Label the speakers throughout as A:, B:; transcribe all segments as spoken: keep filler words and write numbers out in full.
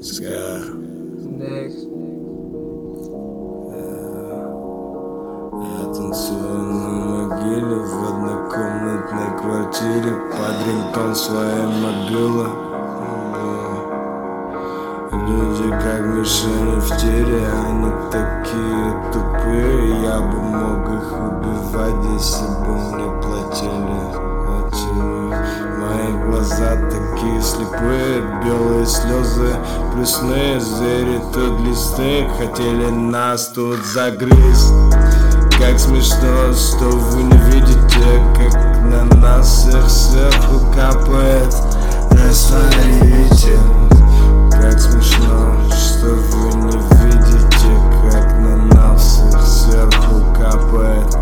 A: Scar.
B: Next.
A: Я танцую на могиле в однокомнатной квартире под рингтон своей могилы. Люди как мишени в тире, они такие тупые. Я бы мог их убивать, если бы мне платили, платили. Мои глаза такие слепые, белые слезы, плюсные звери тут листы. Хотели нас тут загрызть. Как смешно, что вы не видите, как на нас их сверху капает. Растворите. Как смешно, что вы не видите, как на нас их сверху капает.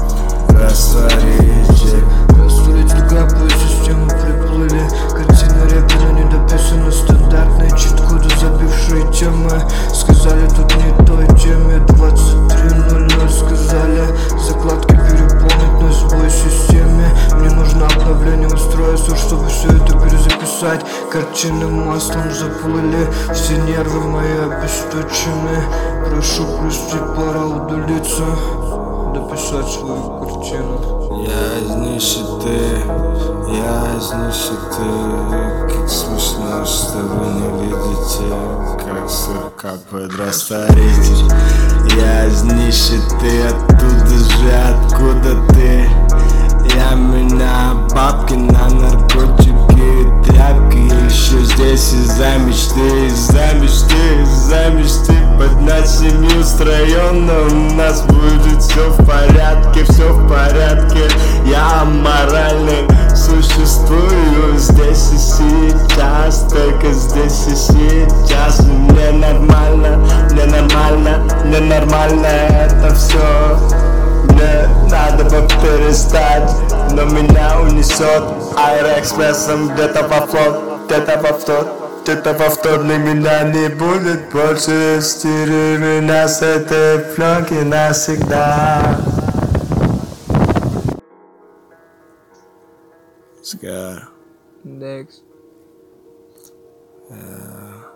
A: Растворите.
B: Растворите капает, систему приплыли. Картина рэпера недописана, стандартные чит-коды, забившие темы. Сказали тут не той теме, двадцать три ноль ноль сказали. Закладки переполнить на свой системе. Мне нужно обновление устройства, чтобы все это перезаписать. Картины маслом заплыли, все нервы мои обесточены. Прошу простить, пора удалиться, дописать свою картину.
A: Я из нищеты, я из нищеты. Как смешно, что вы не видите, как сыр капает. Растворите. Я из нищеты, оттуда же, откуда ты. Я меня бабки на наркотики и тряпки. Я еще здесь из-за мечты, из-за мечты, из-за мечты поднять семью стройно. У нас будет все в порядке, все в порядке. Я аморальный, существую здесь и сейчас, только здесь и сейчас. Мне нормально, мне нормально, мне нормально это все. Мне надо бы перестать, но меня унесет аэроэкспрессом где-то во флот, где-то во втор, где-то во вторник меня не будет больше. Стери меня с этой пленки навсегда. Scar.
B: Next.
A: Yeah.